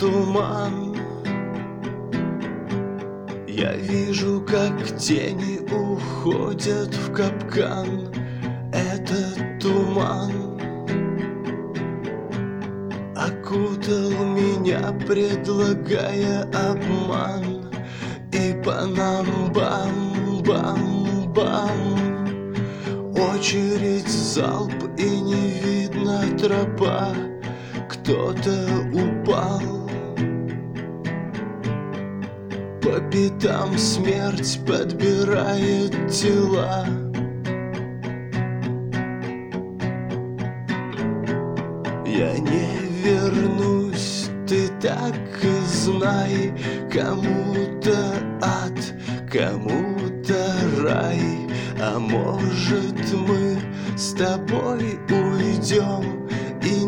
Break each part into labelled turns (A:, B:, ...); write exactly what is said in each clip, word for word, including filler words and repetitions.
A: туман. Я вижу, как тени уходят в капкан. Это туман окутал меня, предлагая обман. И по нам бам-бам-бам. Очередь, залп, и не видно тропа. Кто-то упал. По пятам смерть подбирает тела. Я не вернусь, ты так и знай. Кому-то ад, кому-то рай. А может, мы с тобой уйдем и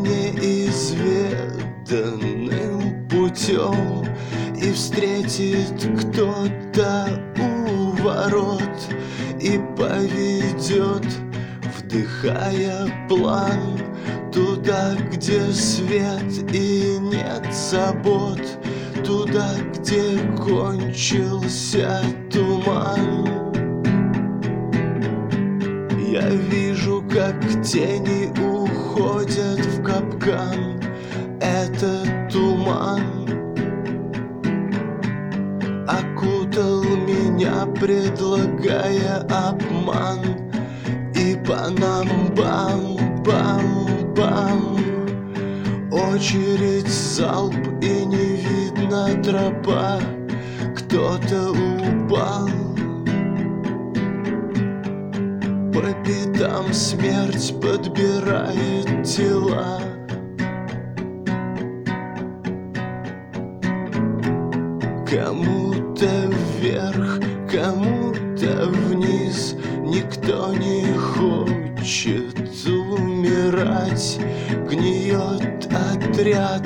A: неизведанным путем, и встретит кто-то у ворот и поведет, вдыхая план, туда, где свет и нет забот, туда, где кончился туман. Я вижу, как тени уходят в капкан. Это туман окутал меня, предлагая обман. И по нам бам-бам-бам. Очередь, залп, и не видно тропа. Кто-то упал. По пятам смерть подбирает тела. Кому-то вверх, кому-то вниз. Никто не хочет умирать. Гниет отряд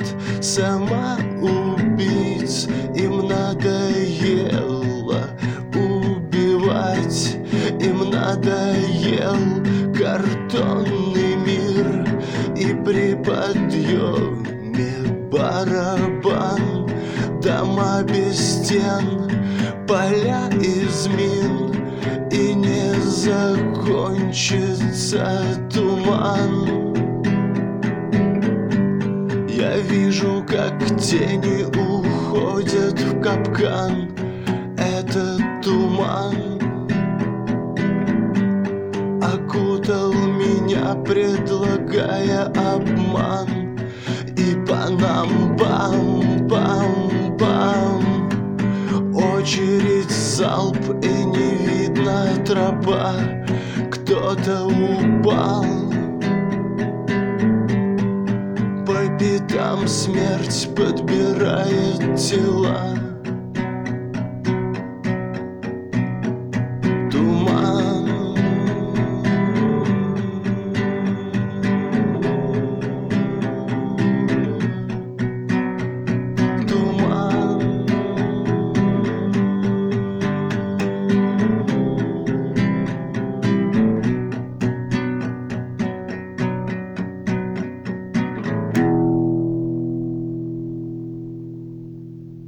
A: самоубийц. Им надоело убивать. Им надоел картонный мир. И при подъеме барабан. Дома без стен, поля из мин. И не закончится туман. Я вижу, как тени уходят в капкан. Это туман окутал меня, предлагая обман. И по нам бам-бам-бам. Очередь, залп, и не видно тропа. Кто-то упал. По пятам смерть подбирает тела.